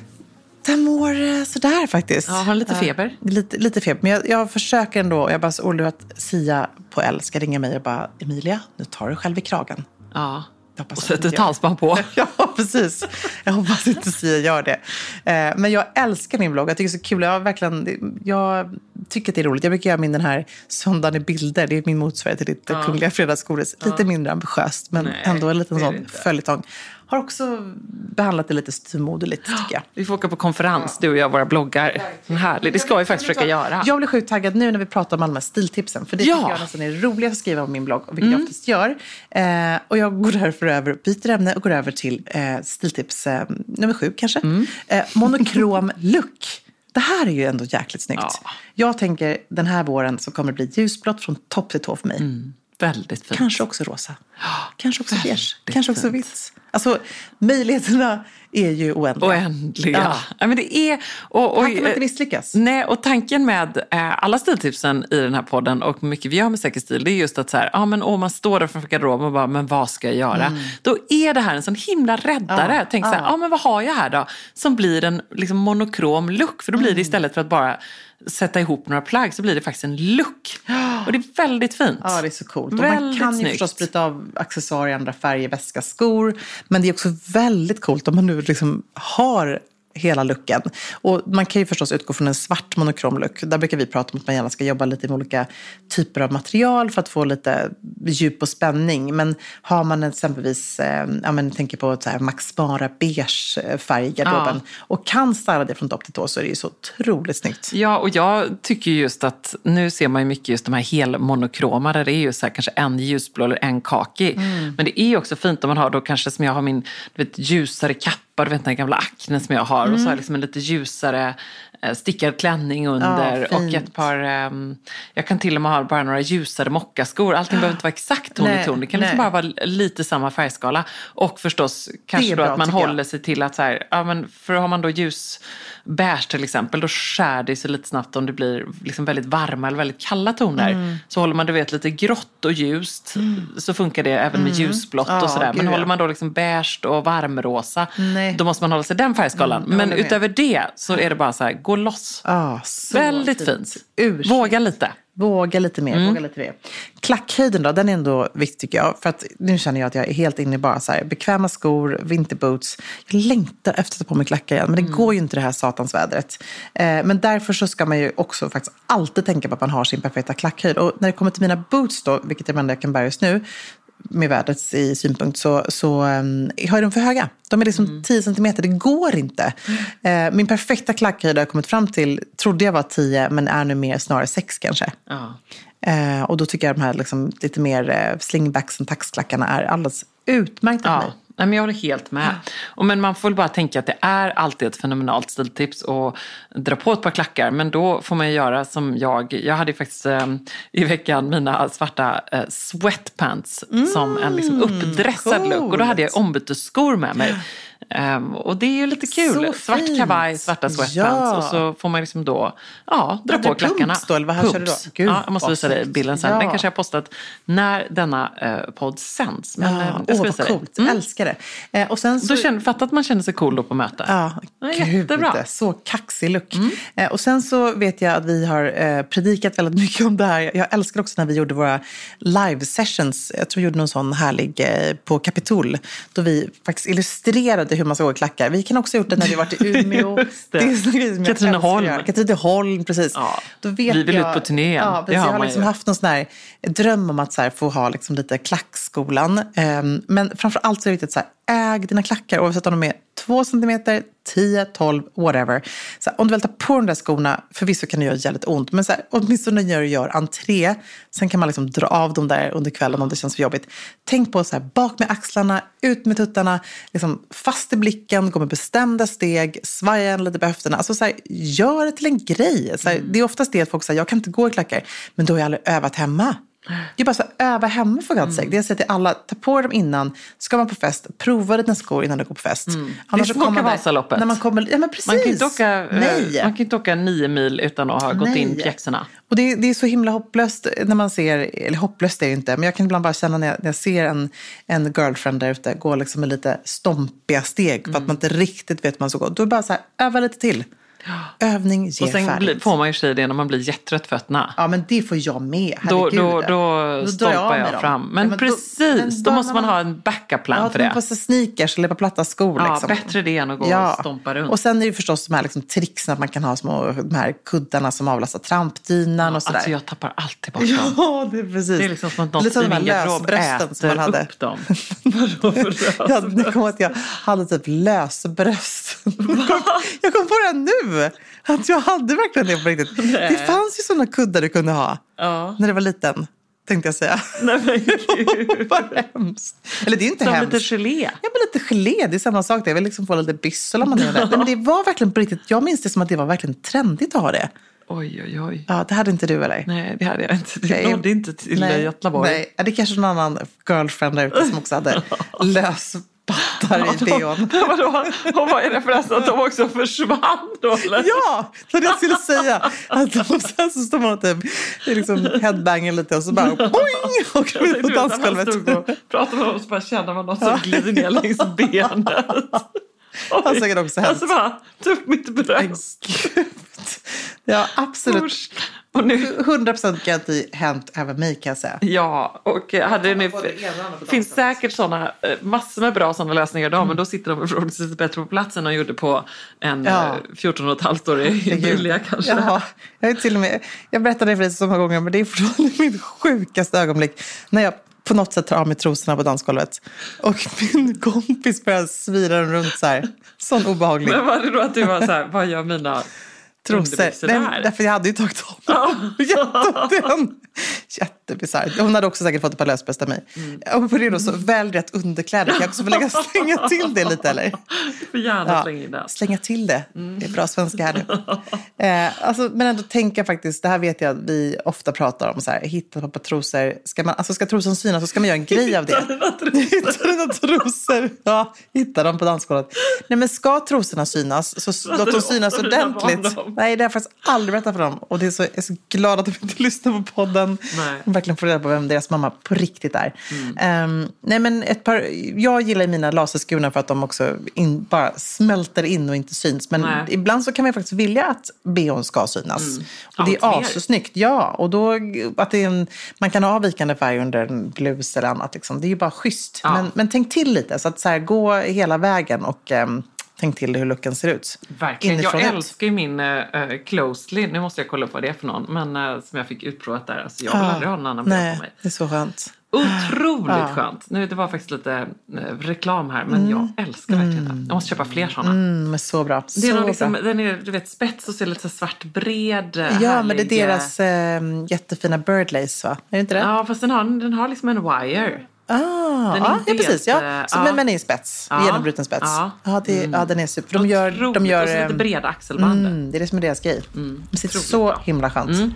Den mår sådär faktiskt. Ja, har lite feber? Lite feber. Men jag försöker ändå. Jag bara så orolig att Sia på L ska ringa mig och bara Emilia, nu tar du själv i kragen. Ja. Och sätter ett halsband på. Ja, precis. Jag hoppas inte Sia gör det. Men jag älskar min blogg. Jag tycker det är så kul. Jag tycker att det är roligt. Jag brukar göra den här söndagen i bilder. Det är min motsvarighet till ditt kungliga fredagsgodis. Lite mindre ambitiöst, men ändå en liten sån följetong. Har också behandlat det lite styrmoderligt tycker jag. Vi får åka på konferens, du och jag, våra bloggar. Härligt, det ska vi faktiskt försöka göra. Jag blir sjukt taggad nu när vi pratar om alla de här stiltipsen. För det tycker jag nästan är roligast att skriva om min blogg. Vilket jag oftast gör. Och jag går därför byter ämne och går över till stiltips nummer 7 kanske. Monokrom look. Det här är ju ändå jäkligt snyggt. Ja. Jag tänker den här våren så kommer det bli ljusblått från topp till tå för mig. Väldigt fint. Kanske också rosa. Kanske också beige. Kanske också vitt. Alltså, möjligheterna är ju oändliga. Ja, men det är... Och här kan man inte misslyckas. Nej, och tanken med alla stiltipsen i den här podden och mycket vi gör med säker stil, det är just att så här, man står där framför garderoben och bara, men vad ska jag göra? Då är det här en sån himla räddare. Tänk så här, men vad har jag här då? Som blir en liksom monokrom look. För då blir det istället för att bara sätta ihop några plagg så blir det faktiskt en look. Och det är väldigt fint. Ja, det är så coolt. Och man kan ju förstås bryta av accessoarier, andra färger, väska, skor. Men det är också väldigt coolt om man nu liksom har hela looken. Och man kan ju förstås utgå från en svart monokrom look. Där brukar vi prata om att man gärna ska jobba lite med olika typer av material för att få lite djup och spänning. Men har man exempelvis, tänker på så här Max Mara beige färg i garderoben och kan styla det från topp till tå så är det ju så otroligt snyggt. Ja, och jag tycker just att nu ser man ju mycket just de här helmonokroma där det är ju så här kanske en ljusblå eller en kaki. Men det är ju också fint om man har då kanske som jag har min ljusare kappa. Du vet den gamla aknen som jag har. Och så har jag liksom en lite ljusare stickad klänning under. Och ett par, jag kan till och med ha bara några ljusare mockaskor. Allting behöver inte vara exakt ton i ton. Det kan liksom bara vara lite samma färgskala. Och förstås kanske då att man håller sig till att så här, för har man då ljus beige till exempel, då skär det sig lite snabbt om det blir liksom väldigt varma eller väldigt kalla toner. Så håller man lite grått och ljust så funkar det även med ljusblått och sådär. Men håller man då liksom beige och varmrosa, då måste man hålla sig den färgskalan. Men utöver det så är det bara så här, gå loss. Väldigt fint. Våga lite. Våga lite mer. Klackhöjden då, den är ändå viktig tycker jag. För att nu känner jag att jag är helt inne i bara så här bekväma skor, vinterboots. Jag längtar efter att ta på mig klackar igen. Men det går ju inte det här satansvädret. Men därför så ska man ju också faktiskt alltid tänka på att man har sin perfekta klackhöjd. Och när det kommer till mina boots då, vilket jag menar jag kan bära just nu, med vädrets i synpunkt så har de för höga. De är liksom 10 centimeter, det går inte. Min perfekta klackhöjd har jag kommit fram till, trodde jag var 10 men är nu mer snarare 6 kanske. Och då tycker jag de här liksom, lite mer slingbacks och taxklackarna är alldeles utmärkta för mig. Nej, men jag håller helt med. Men man får bara tänka att det är alltid ett fenomenalt stiltips att dra på ett par klackar. Men då får man göra som jag hade ju faktiskt i veckan mina svarta sweatpants som en liksom uppdressad look. Och då hade jag ombytesskor med mig. Och det är ju lite kul. Svart kavaj, svarta sweatpants. Och så får man liksom då dra på klackarna. Då, eller vad här kör du då? Gud, jag måste visa dig bilden sen. Den kanske jag har postat när denna podd sänds. Men jag ska visa coolt. Älskar det. Och sen så... Fatta att man känner sig cool då på möte. Ja, jättebra. Så kaxig look. Och sen så vet jag att vi har predikat väldigt mycket om det här. Jag älskar också när vi gjorde våra live sessions. Jag tror vi gjorde någon sån härlig på Kapitol. Då vi faktiskt illustrerade hur man ska gå i klackar. Vi kan också ha gjort det när vi varit i Umeå. Katrineholm, precis. Ja, då vet vi vill ut på turnén. Ja, precis, jag har liksom haft någon sån här dröm om att så här, få ha liksom lite klackskolan. Men framför allt så är det viktigt så här, äg dina klackar oavsett om de är 2 centimeter, 10, 12, whatever. Så här, om du vill ta på de där skorna, förvisso kan det göra jävligt ont. Men så här, åtminstone när du gör entré, sen kan man liksom dra av dem där under kvällen om det känns för jobbigt. Tänk på så här, bak med axlarna, ut med tuttarna, liksom fast i blicken, gå med bestämda steg, svaja lite på höfterna. Alltså så här, gör det till en grej. Så här, det är oftast det att folk säger, jag kan inte gå i klackar, men då har jag aldrig övat hemma. Det är bara så öva hemma för Guds sake. Det är så till alla, ta på dem innan. Ska man på fest, prova dina skor innan du går på fest. Annars det är som åka Vasaloppet. När man kommer, ja men precis. Man kan inte åka 9 mil utan att ha gått in pjäxorna. Och det är så himla hopplöst när man ser, eller hopplöst är det inte, men jag kan ibland bara känna när jag ser en girlfriend där ute gå liksom med lite stompiga steg för att man inte riktigt vet hur man ska gå. Då är det bara så här, öva lite till. Övning ger färdigt. Och sen får man ju sig det när man blir jättetrött fötterna. Ja, men det får jag med. Då stompar jag fram. Men precis, då måste man ha en backup-plan för det. Ja, på sneakers eller på platta skor. Ja, liksom. bättre det än att gå och stompa runt. Och sen är det ju förstås de här liksom tricksen att man kan ha de här kuddarna som avlastar trampdynan och sådär. Alltså jag tappar alltid bort dem. Ja, det är precis. Det är liksom som att något i min garderob äter upp dem. Vadå för lösbröst? Jag kom att jag hade typ lösbröst. Jag kom på det nu. Att jag hade verkligen det på riktigt. Nej. Det fanns ju sådana kuddar du kunde ha när det var liten, tänkte jag säga. Nej men gud. Vad hemskt. Eller det är inte som hemskt. Lite gelé. Ja, men lite gelé, det är samma sak. Jag vill liksom få lite byssel om man gör det. Nej, men det var verkligen på riktigt. Jag minns det som att det var verkligen trendigt att ha det. Oj. Ja, det hade inte du, eller? Nej, det hade jag inte. Det nådde inte till Götlaborg. Nej, det är kanske någon annan girlfriend där ute som också hade löspattar i deon. Och vad är det förresten? Att de också försvann då, eller? Ja, så jag skulle säga. Att sen så står man och typ liksom headbanger lite och så bara boing! Och ut på dansgolvet. Pratar man om och så bara känner man något som glider ner längs benet. Det har säkert också hänt. Alltså bara, upp mitt bröst. Ja, absolut. Usch. Och nu 100% garanti hänt även mig, kan jag säga. Ja, och hade ni finns säkert sådana massor med bra sådana lösningar idag, men då sitter de förhoppningsvis bättre på platsen och gjorde på en 14,5-årig Emilia kanske. Ja, jag berättade det för dig så många gånger, men det är fortfarande mitt sjukaste ögonblick när jag på något sätt tar av mig trosorna på dansgolvet. Och min kompis börjar svira runt så här. Sån obehaglig. Men var det då att du var så här, vad gör mina trosor? Nej, därför jag hade ju tagit av dem. Jättebisarrt. Hon hade också säkert fått ett par lösbäst av mig. Och på det då så välj rätt underkläder. Kan jag också få slänga till det lite, eller? Du får gärna slänga in det. Slänga till det. Det är bra svenska här nu. Alltså, men ändå tänka faktiskt, det här vet jag att vi ofta pratar om, så här, hitta på trosor. Ska trosan synas så ska man göra en grej av det. Hitta dina trosor. Ja, hitta dem på dansgolvet. Nej, men ska trosorna synas så låt dem synas ordentligt. Nej, det har jag faktiskt aldrig berättat för dem. Och det är jag är så glad att de inte lyssnar på podden. De verkligen får reda på vem deras mamma på riktigt är. Nej, men jag gillar mina laserskurna för att de också bara smälter in och inte syns. Men ibland så kan man faktiskt vilja att BH:n ska synas. Och det är assnyggt. Ja, och då att det är man kan ha avvikande färg under en blus eller annat. Liksom. Det är ju bara schysst. Men tänk till lite så att så här, gå hela vägen och tänk till hur looken ser ut. Verkligen. Jag älskar ju min Closely. Nu måste jag kolla upp vad det är för någon. Men som jag fick utprovat där. Alltså, jag vill aldrig ha någon annan bild på mig. Det är så skönt. Otroligt skönt. Nu, det var faktiskt lite reklam här. Men jag älskar verkligen det. Jag måste köpa fler sådana. Men så bra. Det är någon liksom, den är, du vet, spets och ser lite så svart bred. Ja, härlig. Men det är deras jättefina birdlace, va? Är det inte det? Ja, fast den har liksom en wire. Den är inte precis. helt, Men i spets. Genombruten spets. Den är super. De gör och så lite breda axelband. Det är det som är deras grej. Det sitter så himla skönt.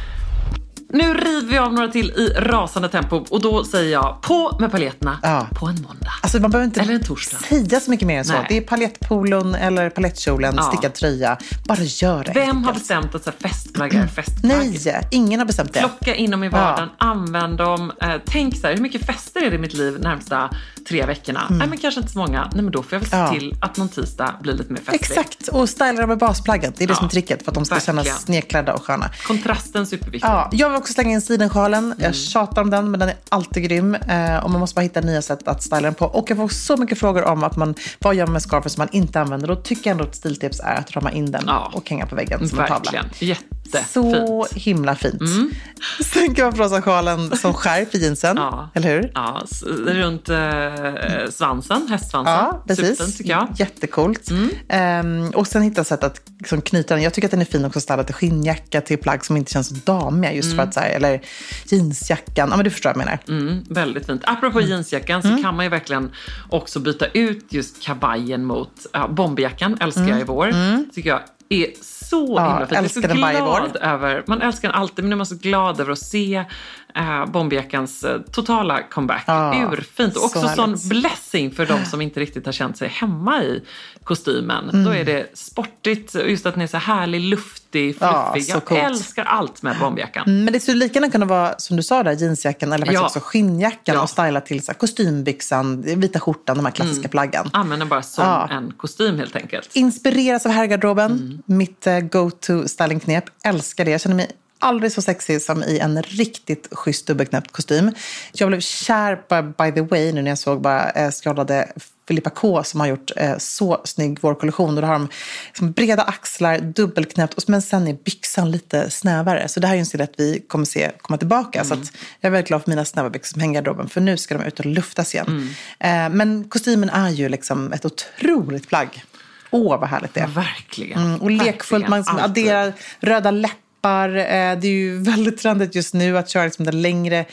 Nu river vi av några till i rasande tempo. Och då säger jag på med paljetterna på en måndag. Alltså man behöver inte eller en torsdag. Säga så mycket mer än så. Nej. Det är paljettpolon eller paljettkjolen, stickad tröja. Bara gör det. Vem har bestämt att så här festplagg är festplagg? Nej, ingen har bestämt det. Plocka in dem i vardagen, använd dem. Tänk så här, hur mycket fester är det i mitt liv närmsta 3 veckorna? Nej, men kanske inte så många. Nej, men då får jag väl se till att någon tisdag blir lite mer festlig. Exakt, och styla dem med basplagget. Det är det som är tricket för att de ska kännas nedklädda och sköna. Kontrasten superviktig. Ja, jag vill också slänga in sidensjalen. Jag tjatar om den, men den är alltid grym. Och man måste bara hitta nya sätt att styla den på. Och jag får så mycket frågor om att vad gör man med scarfen som man inte använder. Då tycker jag ändå att stiltips är att rama in den och hänga på väggen som en tavla. Verkligen, jättefint. Så himla fint. Sen kan man frossa sjalen som skärp i jeansen, eller hur? Ja, runt svansen, hästsvansen. Ja, precis. Superfint, tycker jag. Jättecoolt. Och sen hitta sätt att liksom knyta den. Jag tycker att den är fin också att ställa till skinnjacka till plagg som inte känns så damiga. Just för att så här, eller jeansjackan. Ja, men du förstår vad jag menar. Väldigt fint. Apropå jeansjackan så kan man ju verkligen också byta ut just kavajen mot bomberjackan. Älskar jag i vår. Tycker jag är så himla fint. Älskar den varje vår. Man älskar den alltid, men nu är man så glad över att se bomberjackans totala comeback. Urfint. Och också sån blessing för de som inte riktigt har känt sig hemma i kostymen. Då är det sportigt, just att den är så härlig, luftig, fluffig. Jag älskar allt med bomberjackan. Men det skulle lika gärna kunna vara, som du sa där, jeansjackan eller faktiskt också skinnjackan och styla till så här, kostymbyxan, vita skjortan, de här klassiska plaggen. Använder bara som en kostym helt enkelt. Inspireras av herrgarderoben. Mitt go-to stylingknep. Älskar det. Jag känner mig aldrig så sexig som i en riktigt schysst dubbelknäppt kostym. Jag blev kär by the way nu när jag såg scrollade Filippa K som har gjort så snygg vårkollektion. Och då har de liksom breda axlar, dubbelknäppt, men sen är byxan lite snävare. Så det här är ju en stil att vi kommer se komma tillbaka. Så att jag är väldigt glad för mina snäva byxor som hänger i garderoben. För nu ska de ut och luftas igen. Men kostymen är ju liksom ett otroligt plagg. Vad härligt det är. Verkligen. Och lekfullt, man liksom adderar röda läppar. Det är ju väldigt trendigt just nu att köra liksom den längre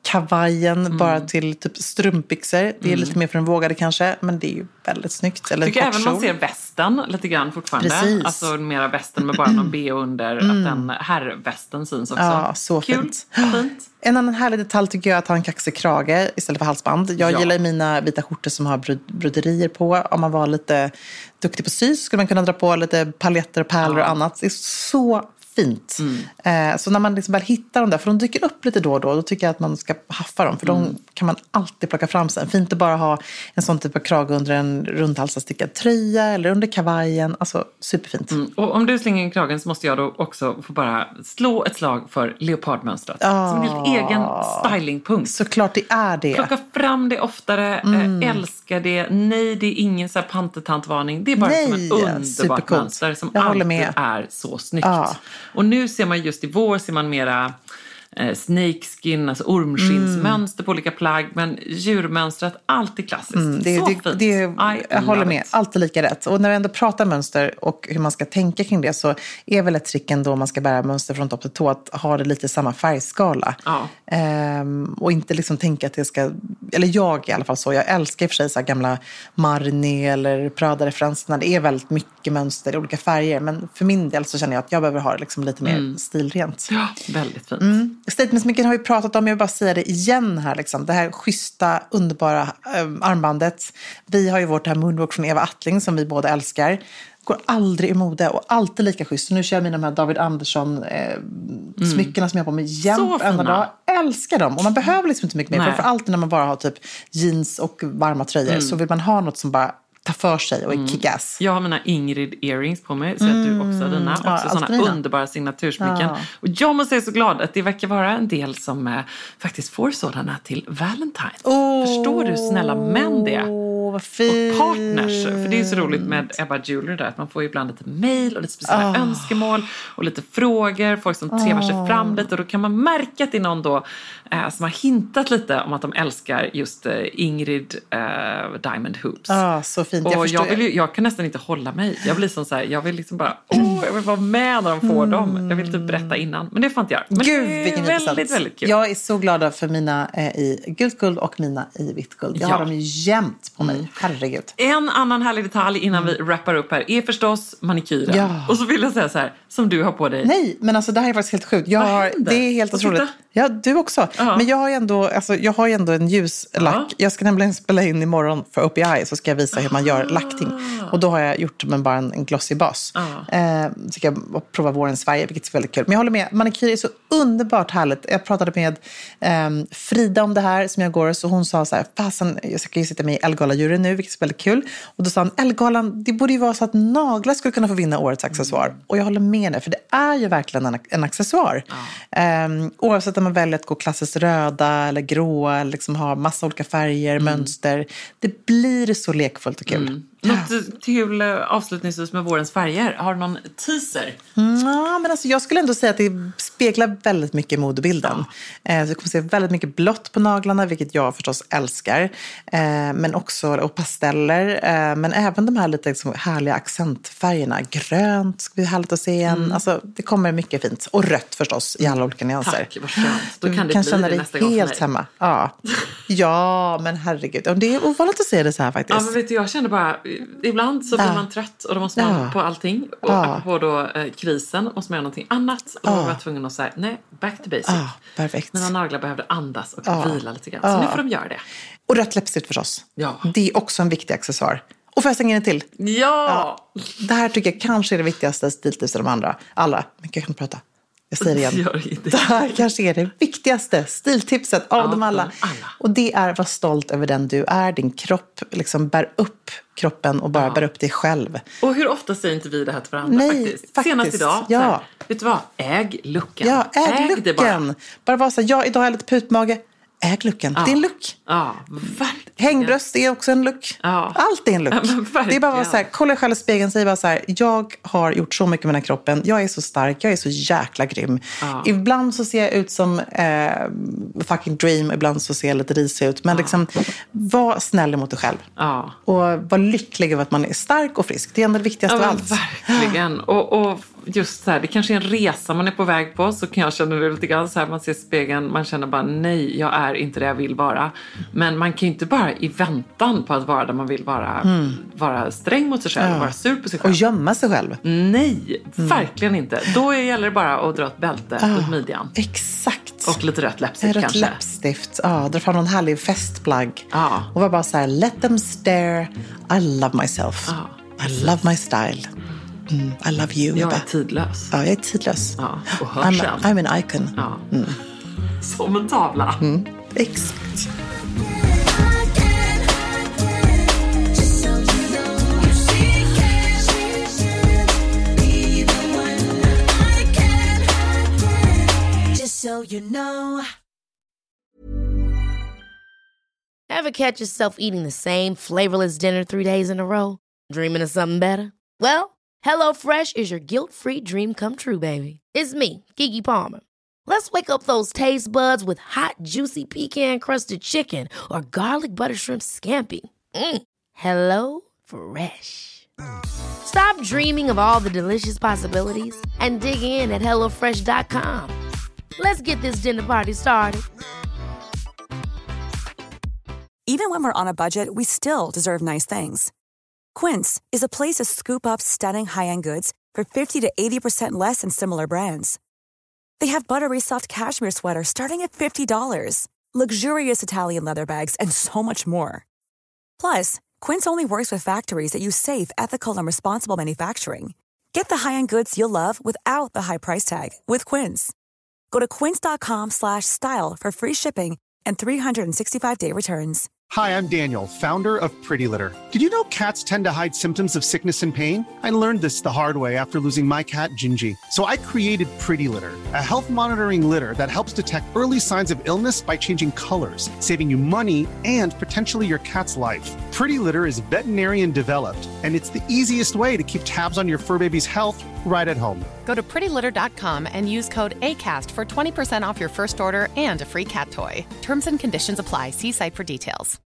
kavajen bara till typ strumpbyxor. Det är lite mer för den vågade kanske, men det är ju väldigt snyggt. Eller tycker även man ser västen lite grann fortfarande. Precis. Alltså mera västen med bara någon B under. Att den herrvästen syns också. Ja, så kul. Fint. En annan härlig detalj tycker jag är att ha en kaxig krage istället för halsband. Jag gillar mina vita skjortor som har broderier på. Om man var lite duktig på sy så skulle man kunna dra på lite paljetter och pärlor och annat. Det är så fint. Så när man liksom väl hittar dem där, för de dyker upp lite då och då tycker jag att man ska haffa dem, för de kan man alltid plocka fram sen. Fint att bara ha en sån typ av krage under en rundhalsstickad tröja eller under kavajen. Alltså superfint. Och om du slänger in kragen så måste jag då också få bara slå ett slag för leopardmönstret. Som en helt egen stylingpunkt. Såklart det är det. Plocka fram det oftare, älskar det. Nej, det är ingen så här pantetantvarning. Det är bara som ett underbart mönster som alltid är så snyggt. Och nu ser man just i vår ser man mera snakeskin, alltså ormskinsmönster på olika plagg, men djurmönstret alltid klassiskt. Så fint. Jag håller med, alltid lika rätt. Och när vi ändå pratar mönster och hur man ska tänka kring det, så är väl ett trick ändå om man ska bära mönster från topp till tå att ha det lite samma färgskala. Och inte liksom tänka att det ska, eller jag i alla fall så, jag älskar i och för sig så här gamla Marni eller Prada-referenserna. Det är väldigt mycket mönster i olika färger, men för min del så känner jag att jag behöver ha det liksom lite mer stilrent. Ja, väldigt fint. Statementsmycken har vi pratat om, jag vill bara säga det igen här liksom. Det här schyssta, underbara armbandet. Vi har ju vårt här moonwalk från Eva Attling som vi båda älskar. Går aldrig i mode och alltid lika schysst. Så nu kör jag mina de här David Andersson smyckerna som jag har på mig jämt enda dag. Älskar dem. Och man behöver liksom inte mycket mer. För alltid när man bara har typ jeans och varma tröjor så vill man ha något som bara ta för sig och är kick-ass. Jag har mina Ingrid earrings på mig, så att du också har dina. Också sådana underbara signatursmycken. Och jag måste säga så glad att det verkar vara en del som faktiskt får sådana till Valentine's. Förstår du, snälla män det? Vad fint. Och partners, för det är så roligt med Ebba Jewelry där, att man får ju ibland lite mejl och lite speciella önskemål och lite frågor, folk som trevar sig fram lite, och då kan man märka att det är någon då som har hintat lite om att de älskar just Ingrid Diamond Hoops. Så fint. Och jag kan nästan inte hålla mig. Jag blir som så här, jag vill liksom bara Jag vill vara med när de får dem. Jag vill typ berätta innan, men det får inte jag. Men Gud, det är vilken väldigt, väldigt kul. Jag är så glad för mina i gult guld och mina i vitt guld. Jag har dem ju jämt på mig. Herregud. En annan härlig detalj innan vi wrappar upp här är förstås manikyren. Ja. Och så vill jag säga så här, som du har på dig. Nej, men alltså det här är faktiskt helt sjukt. Det är helt otroligt. Titta. Ja, du också. Men jag har ju ändå en ljus lack. Jag ska nämligen spela in imorgon för OPI, så ska jag visa hur man gör lackting. Och då har jag gjort men bara en glossy bas. Så ska jag prova vårens Sverige, vilket är väldigt kul. Men jag håller med, manikyr är så underbart härligt. Jag pratade med Frida om det här som jag går, så hon sa så här, fasen, jag ska ju sitta med i Elgala-juryn nu, vilket är väldigt kul. Och då sa han, Elgalan, det borde ju vara så att naglar skulle kunna få vinna årets accessoar. Och jag håller med dig, för det är ju verkligen en accessoar. Oavsett om man väljer att gå klassiskt röda eller gråa, eller liksom ha massa olika färger, mönster. Det blir så lekfullt och kul. Något kul avslutningsvis med vårens färger. Har du någon teaser? Ja, men alltså jag skulle ändå säga att det speglar väldigt mycket modebilden. Så jag kommer se väldigt mycket blått på naglarna, vilket jag förstås älskar. Men också, och pasteller. Men även de här lite liksom härliga accentfärgerna. Grönt ska bli härligt att se igen. Alltså det kommer mycket fint. Och rött förstås i alla olika nyanser. Tack, vad skönt. Då kan du det kan bli känna det dig nästa gång för helt mig. hemma. Ja, men herregud. Och det är ovanligt att se det så här faktiskt. Ja, men vet du, jag kände bara, ibland så blir man trött och då måste man på allting. Och apropå då krisen måste man göra någonting annat. Och då var jag tvungen att säga, nej, back to basic. Perfekt. Mina naglar behövde andas och vila lite grann. Så nu får de göra det. Och rött läppstift förstås. Ja. Det är också en viktig accessoar. Och får jag slänga in en till? Ja! Det här tycker jag kanske är det viktigaste stiltips av de andra. Alla. Men jag kan inte prata. Jag säger det igen. Det här kanske är det viktigaste stiltipset av dem alla. Och det är att vara stolt över den du är. Din kropp, liksom bär upp kroppen och bara bär upp dig själv. Och hur ofta säger inte vi det här till varandra? Nej, faktiskt. Senast idag. Ja. Så här, vet du vad? Äg looken. Ja, äg looken. Bara vara så här, idag har jag lite putmage. Äg looken. Det är en look. Ja, verkligen. Hängbröst är också en look. Ja. Allt är en look. Det är bara att vara så här, kolla själv i spegeln, säg bara så här, jag har gjort så mycket med den här kroppen. Jag är så stark, jag är så jäkla grym. Ibland så ser jag ut som fucking dream, ibland så ser jag lite risig ut. Men liksom, var snäll mot dig själv. Och var lycklig över att man är stark och frisk. Det är ändå det viktigaste av allt. Verkligen. Och just så här, det kanske är en resa man är på väg på, så kan jag känna det lite grann så här, man ser spegeln, man känner bara nej, jag är inte det jag vill vara. Men man kan ju inte bara i väntan på att vara där man vill vara sträng mot sig själv, vara sur på sig själv. Och gömma sig själv. Nej, verkligen inte. Då gäller det bara att dra ett bälte åt midjan. Exakt. Och lite rött läppstift kanske. Rött läppstift, dra fram någon härlig festplagg. Och var bara så här, let them stare, I love myself. I love my style. I love you. Jag är tidlös. Ja, jag är tidlös. Och hörsam. I'm an icon. Som en tavla. Exakt. So you know. Ever catch yourself eating the same flavorless dinner 3 days in a row? Dreaming of something better? Well, HelloFresh is your guilt-free dream come true, baby. It's me, Keke Palmer. Let's wake up those taste buds with hot, juicy pecan-crusted chicken or garlic butter shrimp scampi. Hello Fresh. Stop dreaming of all the delicious possibilities and dig in at HelloFresh.com. Let's get this dinner party started. Even when we're on a budget, we still deserve nice things. Quince is a place to scoop up stunning high-end goods for 50 to 80% less than similar brands. They have buttery soft cashmere sweaters starting at $50, luxurious Italian leather bags, and so much more. Plus, Quince only works with factories that use safe, ethical, and responsible manufacturing. Get the high-end goods you'll love without the high price tag with Quince. Go to quince.com/style for free shipping and 365-day returns. Hi, I'm Daniel, founder of Pretty Litter. Did you know cats tend to hide symptoms of sickness and pain? I learned this the hard way after losing my cat, Gingy. So I created Pretty Litter, a health monitoring litter that helps detect early signs of illness by changing colors, saving you money and potentially your cat's life. Pretty Litter is veterinarian developed, and it's the easiest way to keep tabs on your fur baby's health right at home. Go to prettylitter.com and use code ACAST for 20% off your first order and a free cat toy. Terms and conditions apply. See site for details.